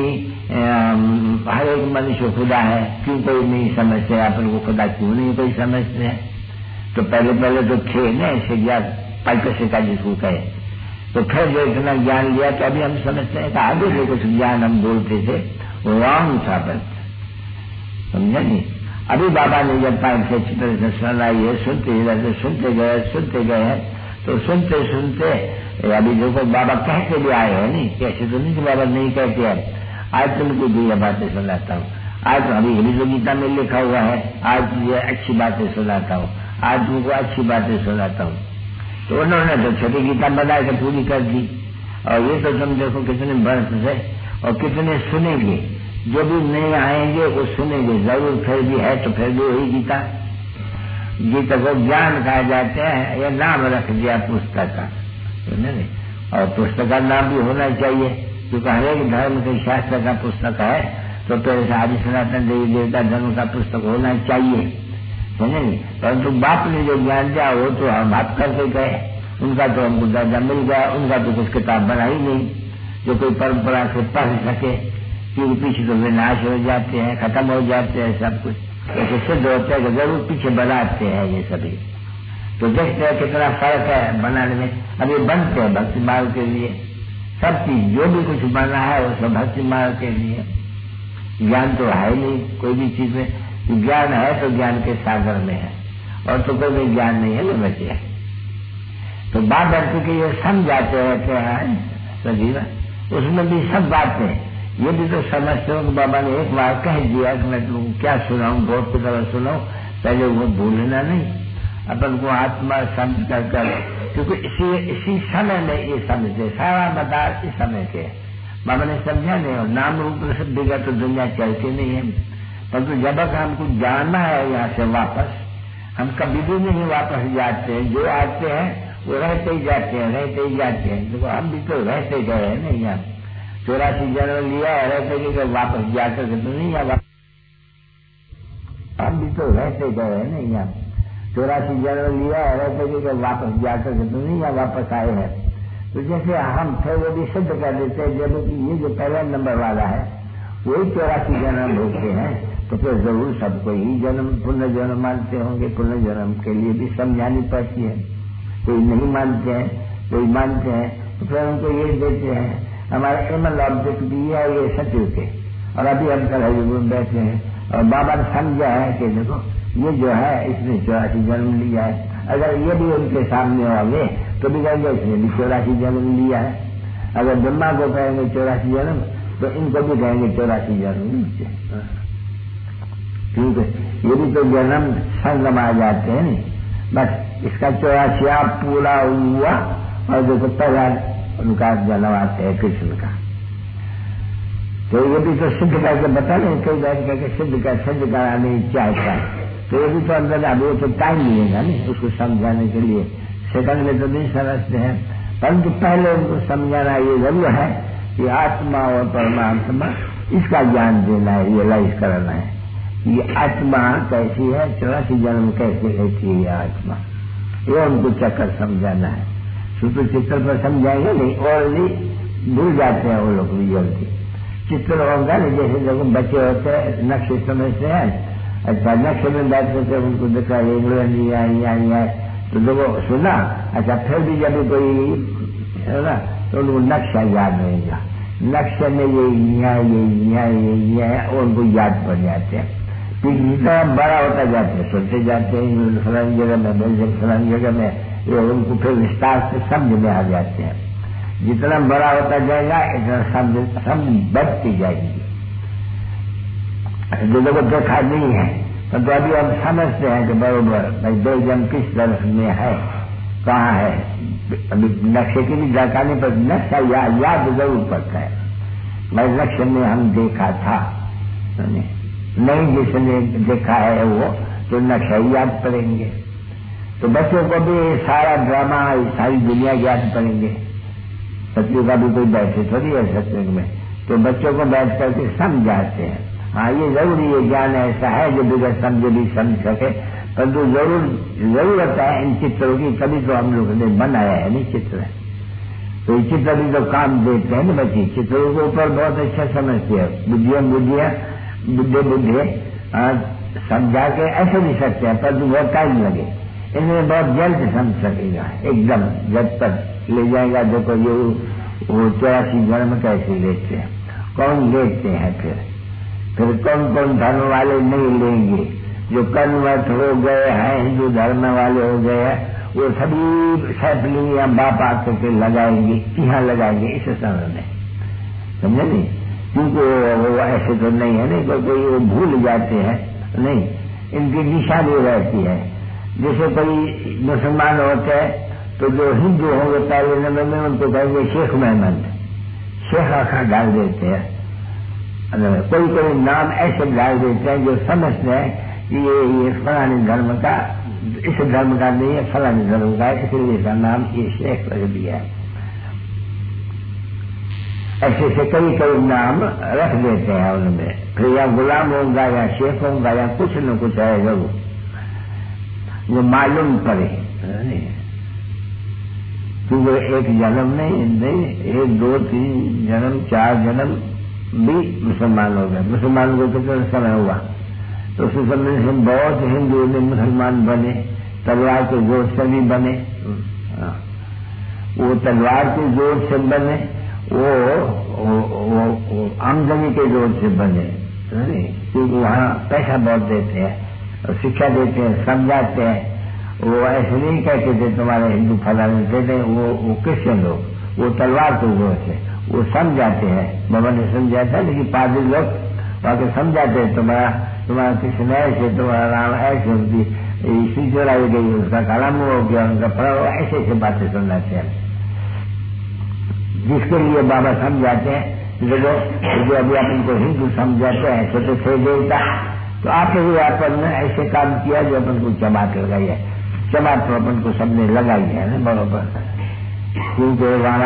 हर एक मनुष्य खुदा है, क्यों कोई नहीं समझते, अपन को खुदा क्यों नहीं कोई समझते हैं। तो पहले तो थे ना ऐसे ज्ञान पैसे का जिसको कहे, तो फिर जो इतना ज्ञान लिया तो अभी हम समझते हैं कि आगे जो कुछ ज्ञान हम बोलते थे वो रॉन्ग था, बस समझा नहीं। अभी बाबा ने जब 5-6 चित्र से सुना, ये सुनते गए तो सुनते अभी देखो बाबा कहते भी आए हैं, नहीं कैसे तो नहीं कि बाबा नहीं कहते हैं। आज तुमको ये बातें सुनाता हूँ, आज अभी हिंदी गीता में लिखा हुआ है, आज ये अच्छी बातें सुनाता हूँ, आज तुमको अच्छी बातें सुनाता हूँ। तो उन्होंने तो छोटी गीता बना के पूरी कर दी, और ये तो तुम देखो कितने वर्ष से और कितने सुनेंगे, जो भी नहीं आएंगे वो सुनेंगे जरूर, फिर भी है तो फिर भी वही गीता को ज्ञान कहा जाता है, यह नाम रख दिया पुस्तक का, नहीं। और पुस्तक का नाम भी होना चाहिए, क्योंकि हर एक धर्म के शास्त्र का पुस्तक है, तो फिर आदि सनातन देवी देवता धर्म का पुस्तक होना चाहिए, समझे नहीं। परंतु बाप ने जो ज्ञान दिया वो तो हम बात करके गए, उनका तो हमको दर्जा मिल गया, उनका तो कुछ किताब बनाई नहीं जो कोई परंपरा से पढ़ सके, क्योंकि पीछे तो विनाश हो जाते हैं, खत्म हो जाते हैं सब कुछ, तो सिद्ध होता है कि जरूर पीछे बनाते हैं ये सभी। तो देखते हैं कितना फर्क है बनाने में। अभी बनते हैं भक्ति मार्ग के लिए, सब चीज जो भी कुछ बना है वो सब भक्ति मार्ग के लिए। ज्ञान तो है नहीं कोई भी चीज में, ज्ञान है तो ज्ञान के सागर में है, और तो कोई भी ज्ञान नहीं है ना बचे। तो बात करके कि ये समझाते रहते हैं सजीव, उसमें भी सब बातें ये भी तो समझते हो कि बाबा ने एक बार कह दिया कि मैं तुमको क्या सुनाऊं, बहुत की तरह सुनाऊं, पहले वो भूलना नहीं, अपन को आत्मा समझ कर, क्योंकि इसी समय में ये समझते, सारा मदार इस समय के बाबा ने समझा नहीं। और नाम रूप से बिगड़ तो दुनिया चलती नहीं है, परंतु जब तक हमको जाना है यहाँ से वापस, हम कभी भी नहीं वापस जाते हैं, जो आते हैं वो रहते ही जाते हैं। देखो हम भी तो रहते गए हैं ना, यहाँ 84 जन्म लिया रहते कि वापस जाकर के तो नहीं आया, हम भी तो रहते गए हैं ना, यहाँ 84 जन्म लिया रहते कि वापस जाकर के तो नहीं वापस आए हैं। तो जैसे हम फिर वो भी सिद्ध कर देते हैं, जब कि ये जो पहला नंबर वाला है वही 84 जन्म होते हैं, तो फिर जरूर सबको ही पुनर्जन्म मानते होंगे। पुनर्जन्म के लिए भी समझानी पड़ती है, कोई नहीं मानते हैं, कोई मानते हैं, तो फिर उनको ये देते हैं। हमारा एमल ऑब्जेक्ट भी है ये सत्य के, और अभी हम कल युग में बैठे हैं, और बाबा ने समझा है कि देखो ये जो है इसने 84 जन्म लिया है। अगर ये भी उनके सामने होंगे तो भी कहेंगे इसने भी 84 जन्म लिया है। अगर ब्रह्मा को कहेंगे 84 जन्म, तो इनको भी कहेंगे 84 जन्म, क्योंकि ये भी तो जन्म संगम आ जाते हैं नहीं। बस इसका 84 पूरा हुआ, और देखो पहला उनका जन्म आते हैं कृष्ण का। तो ये भी तो सिद्ध करके बता लें, कई बार करके सिद्ध कराने चाहता है, तो ये भी तो अंदर अभी वो तो टाइम मिलेगा नहीं उसको समझाने के लिए, सेकंड में तो नहीं समझते हैं। परंतु पहले उनको समझाना ये जरूर है कि आत्मा और परमात्मा इसका ज्ञान देना है, रियलाइज कराना है। ये आत्मा कैसी है, 84 जन्म कैसे रहती है ये आत्मा, ये उनको चक्कर समझाना है। सूत्र चित्र पर समझाएंगे नहीं, और नहीं भूल जाते हैं वो लोग भी जल्दी। चित्र होगा नहीं, जैसे देखो बच्चे होते हैं नक्शे समझते हैं, अच्छा नक्शे में बैठते थे, उनको देखा इंग्लैंड यहाँ तो देखो सुना, अच्छा फिर भी जब कोई है ना तो उनको नक्शा याद रहेगा, नक्शे में ये उनको याद पड़ जाते हैं। फिर जितना बड़ा होता जाते हैं सुनते जाते हैं, फलानी जगह में बेल्जियम फलानी जगह में, ये उनको फिर विस्तार से समझ में आ जाते हैं। जितना बड़ा होता जाएगा इतना समझ बढ़ती जाएगी। जो लोगों को देखा नहीं है तो अभी हम समझते हैं कि बरोबर भाई बेल्जियम किस तरफ में है, कहाँ है। अभी नक्शे की भी जानकारी पर नक्शा याद जरूर पड़ता है, भाई नक्शे में हम देखा था, नहीं जिसने देखा है वो तो नक्शा याद पड़ेंगे। तो बच्चों को भी सारा ड्रामा सारी दुनिया याद पड़ेंगे। सत्युग का भी कोई बैठे थोड़ी है सत्युग में, तो बच्चों को बैठ करके समझाते हैं। हाँ ये जरूरी ये ज्ञान ऐसा है जो बिगड़ समझे भी समझ सके, परंतु जरूरत है इन चित्रों की, तभी तो हम लोगों ने बनाया है नहीं चित्र। तो चित्र भी तो काम देते हैं ना बच्चे, चित्रों के ऊपर बहुत अच्छा समझते हैं, बुद्धे समझा के ऐसे भी सकते हैं, पर बहुत टाइम लगे, इनमें बहुत जल्द समझ सकेगा, एकदम जब तक ले जाएगा। देखो ये वो 84 जन्म कैसे लेते हैं, कौन लेते हैं, फिर कौन कौन धर्म वाले नहीं लेंगे, जो कन्वर्ट हो गए हैं, हिंदू धर्म वाले हो गए हैं, वो सभी सैपलिंग या बाप आकर के लगाएंगे, यहाँ लगाएंगे इस समय में, समझे नहीं, क्योंकि वो ऐसे तो नहीं है, नहीं कोई वो भूल जाते हैं, नहीं, इनकी निशानी रहती है। जैसे कोई मुसलमान होते हैं तो जो हिंदू होंगे पहले नंबर में उनको कहेंगे शेख महमद, शेख आखा डाल देते हैं, कोई नाम ऐसे डाल देते हैं जो समझते हैं कि ये फलाने धर्म का, इस धर्म का नहीं है, फलाने धर्म का है, इसलिए इसका नाम ये शेख रख दिया है। ऐसे से कई नाम रख देते हैं उनमें, फिर या गुलाम होगा या शेख होगा या कुछ न कुछ है जरूर जो मालूम पड़े, क्योंकि एक जन्म नहीं 1 2 3 जन्म 4 जन्म भी मुसलमान हो गए। मुसलमान को कितना समय हुआ, तो उस समय से बहुत हिंदू ने मुसलमान बने, तलवार के जोर से भी बने, वो तलवार के जोर से बने, वो आमदनी के जोर से बने, क्योंकि वहाँ पैसा बहुत देते हैं और शिक्षा देते हैं, समझाते हैं। वो ऐसे नहीं कहते थे तुम्हारे हिंदू फलाने देते, वो क्रिश्चियन लोग, वो तलवार के जोर से वो समझाते हैं। बाबा ने समझाता है, लेकिन पादरी लोग वहाँ समझाते हैं, तुम्हारा कृष्ण ऐसे, तुम्हारा राम ऐसे, उनकी इसी चोराई गई, उसका कालाम हो गया, उनका पड़ा, ऐसे बातें सुनाते हैं, जिसके लिए बाबा समझाते हैं। देखो जो अभी आप इनको हिंदू समझाते हैं छोटे थे देवता, तो आपने भी अपन ने ऐसे काम किया जो अपन को जमात लगाई है, जमात तो अपन को सबने लगाई है ना बराबर, क्योंकि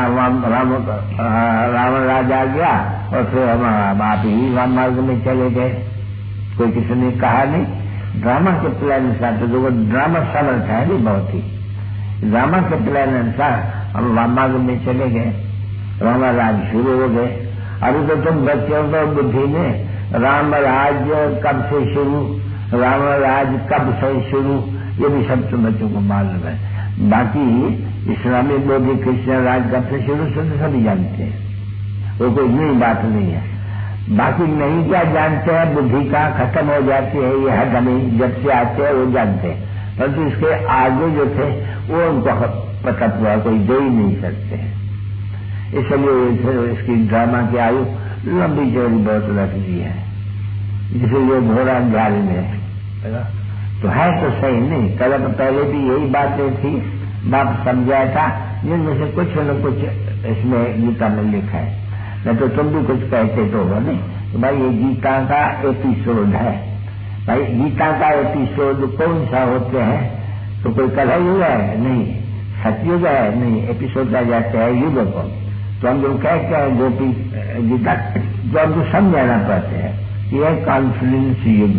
रावण राज आ गया और फिर हम आप ही राम मार्ग में चले गए, कोई किसी ने कहा नहीं, ड्रामा के प्लान अनुसार, तो जो ड्रामा समर्थ है नहीं बहुत ही, ड्रामा के प्लान अनुसार हम राम मार्ग में चले गए, राम राज शुरू हो गए। अभी तो तुम बच्चों को बुद्धि में राम राज कब से शुरू, राम राज कब से शुरू, ये भी सब तुम बच्चों को मालूम है। बाकी इस्लामिक बौद्धिक क्रिश्चियन राज कब से शुरू से सभी जानते हैं, वो कोई नई बात नहीं है। बाकी नहीं क्या जानते हैं, बुद्धि का खत्म हो जाती है, ये हद नहीं, जब से आते हैं वो जानते हैं, परंतु इसके आगे जो थे वो उनको पता हुआ कोई दे ही नहीं सकते हैं। इसलिए इसकी ड्रामा की आयु लंबी चौड़ी बहुत रख दी है, इसलिए घोड़ा जाल में तो है तो सही नहीं। कल पहले भी यही बातें थी, बाप समझाया था, जिनमें से कुछ न कुछ इसमें गीता में लिखा है, नहीं तो तुम भी कुछ कहते तो हो नहीं, तो भाई ये गीता का एपिसोड है, भाई गीता का एपिसोड कौन सा होते हैं, तो कोई कलयुग है नहीं, सतयुग है नहीं, एपिसोड आ जाते हैं युग को। तो हम लोग कहते हैं गोपी गीता जो हमको समझाना पड़ते हैं, ये कॉन्फ्लुएंस युग,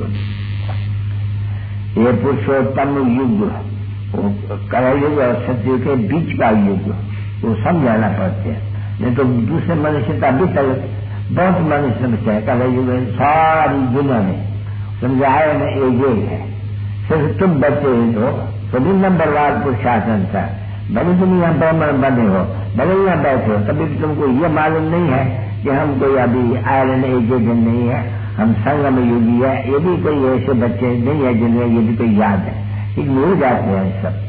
ये पुरुषोत्तम युग, कलयुग और सतयुग के बीच का युग, वो समझाना पड़ते हैं। नहीं तो दूसरे मनुष्य का अभी तक बहुत मनुष्य समझते हैं, कलयुग सारी दुनिया में समझाए में ये है, सिर्फ तुम बच्चे ही हो तो भी नंबरवार पुरुषासन था, भले तुम यहाँ ब्राह्मण बने हो, भले यहाँ बैठे हो, तभी तुमको ये मालूम नहीं है कि हम कोई अभी आयरन एज नहीं है, हम संगम युगी है। ये भी कोई ऐसे बच्चे नहीं है जिन्हें ये भी कोई याद है, एक भूल जाते हैं सब,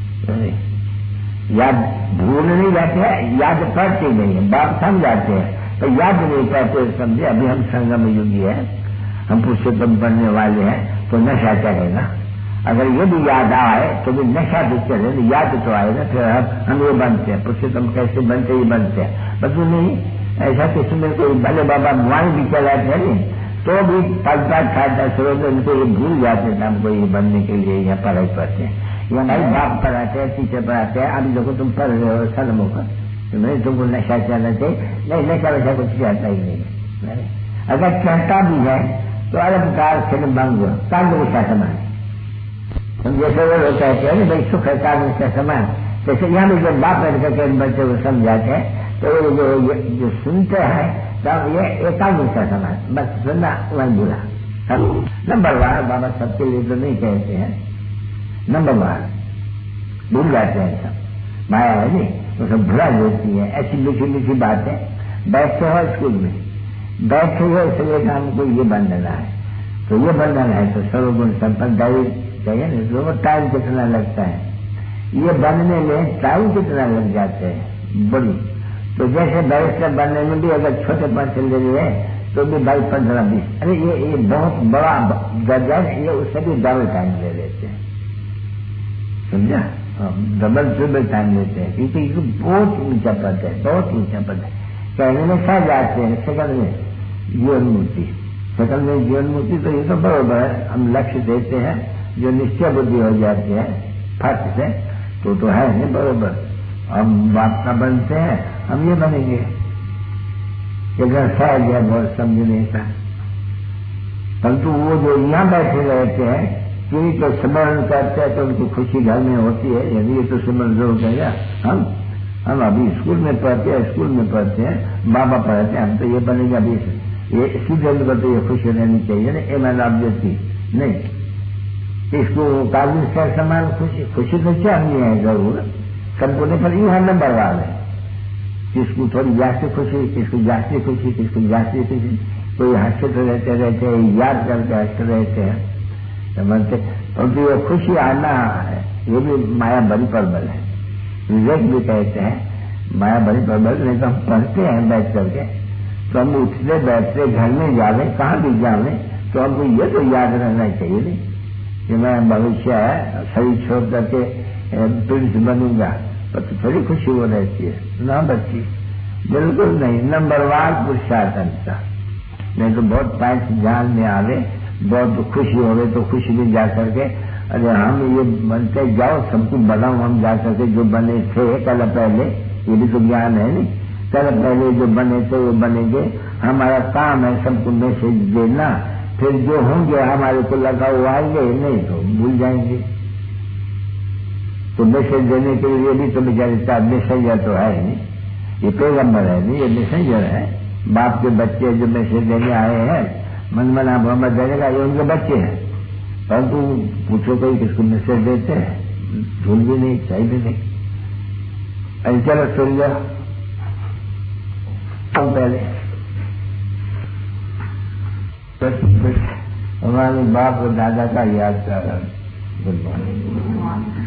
याद भूल नहीं जाते हैं, याद पढ़ते नहीं है, बात समझाते हैं तो याद नहीं पढ़ते, समझे अभी हम संगम युगी है, हम पुरुषोत्तम बनने वाले हैं, तो नशा चढ़ेगा। अगर ये भी याद आए तो भी नशा भी चले, याद तो आएगा, फिर हम ये बनते हैं, पुरुषोत्तम कैसे बनते ही बनते हैं। बस नहीं ऐसा किसी में कोई भले बाबा मुआई भी चलाते हैं नहीं, तो भी 5-5 खाता शुरू तो उनको ये भूल जाते थे, हमको ये बनने के लिए यहाँ पढ़ाई पढ़ते हैं, यहाँ भाई बाप पढ़ाते हैं, टीचर पढ़ाते हैं। अभी देखो तुम पढ़ रहे हो सलम होकर, तो नहीं तुमको नशा चलना चाहिए, नहीं नशा वैसा कुछ चाहता ही नहीं, अगर चाहता भी है तो अलंकार से भंग कांग्रेस का समान, हम जैसे वो लोग कहते हैं भाई सुख है कांग्रेस का समान, जैसे यहाँ में जब बाप बैठ करके बच्चे को समझाते हैं तो जो सुनते हैं तब ये एकाग्रता समाज बस सुनना वही बुरा नंबर वार बाबा सबके लिए तो नहीं कहते हैं नंबर वार भूल जाते हैं सब माया है नहीं वो सब भुला देती है ऐसी मीठी मीठी बातें बैठते हो स्कूल में बैठे हो इसलिए काम को ये बनना है तो ये बनना है तो सर्वगुण संपन्न चाहिए ना तो टाइम कितना लगता है ये बनने में टाइम कितना लग जाते हैं बड़ी तो जैसे बैरिस्टर बनने में भी अगर छोटे पैसे ले लिए तो भी 22-15-20 अरे ये बहुत बड़ा दर्जा है ये उससे भी डबल टाइम ले लेते हैं समझा डबल ट्रिबल टाइम लेते हैं क्योंकि ये बहुत ऊंचा पद है बहुत ऊंचा पद है कहने में सह जाते हैं सेकंड में जीवन मूर्ति सेकंड में जीवन मूर्ति तो ये तो बराबर है हम लक्ष्य देते हैं जो निश्चय बुद्धि हो जाती है फर्स्ट से तो है नहीं बराबर हम बाप का बनते हैं हम ये बनेंगे अगर सहज है बहुत समझ नहीं था परंतु वो जो यहाँ बैठे रहते हैं किन्हीं को स्मरण करते हैं तो उनकी खुशी घर में होती है यदि ये तो स्मरण जरूर करेगा हम अभी स्कूल में पढ़ते हैं बाबा पढ़ते हैं हम तो ये बनेगा अभी ये सीधे को तो ये खुशी रहनी चाहिए ना एम ऑब्जेक्टिव नहीं इसको काबिल से समान खुशी तो चाहिए है जरूर सबको नहीं पर यहाँ नंबर वाले किसको थोड़ी जास्ती खुशी किसको जास्ती खुशी किसको जास्ती खुशी कोई हंसते रहते याद करके हंसते रहते हैं समझते परंतु ये खुशी आना है ये भी माया बड़ी प्रबल है विवेक भी कहते हैं माया बड़ी प्रबल नहीं तो हम पढ़ते हैं बैठ करके तो हम उठते बैठते घर में जावे कहाँ भी जावे तो हमको ये तो याद रहना चाहिए नहीं कि मैं भविष्य है शरीर छोड़ करके प्रिंस बनूंगा पर तो थोड़ी खुशी हो रहती है ना बच्ची बिल्कुल नहीं नंबरवार पुरुषार्थ नहीं तो बहुत पैंस जान में आवे बहुत खुशी हो गई तो खुशी में जा करके अरे हम ये बनते जाओ सबको बनाओ हम जा करके जो बने थे कल पहले ये भी तो ज्ञान है नहीं कल पहले जो बने थे वो बनेंगे हमारा काम है सबको मैसेज देना फिर जो होंगे हमारे को लगा वो आएंगे नहीं तो भूल जाएंगे तो मैसेज देने के लिए भी तो बेचारे मैसेजर तो है नहीं ये पैगंबर है नहीं ये मैसेजर है बाप के बच्चे जो मैसेज देने आए हैं मनमना मोहम्मद देने का ये उनके बच्चे हैं परंतु पूछो कोई किसको मैसेज देते हैं भूल भी नहीं चाहिए भी नहीं अरे चलो सुन लो पहले हमारे बाप और दादा का याद कर रहा गुड मॉर्निंग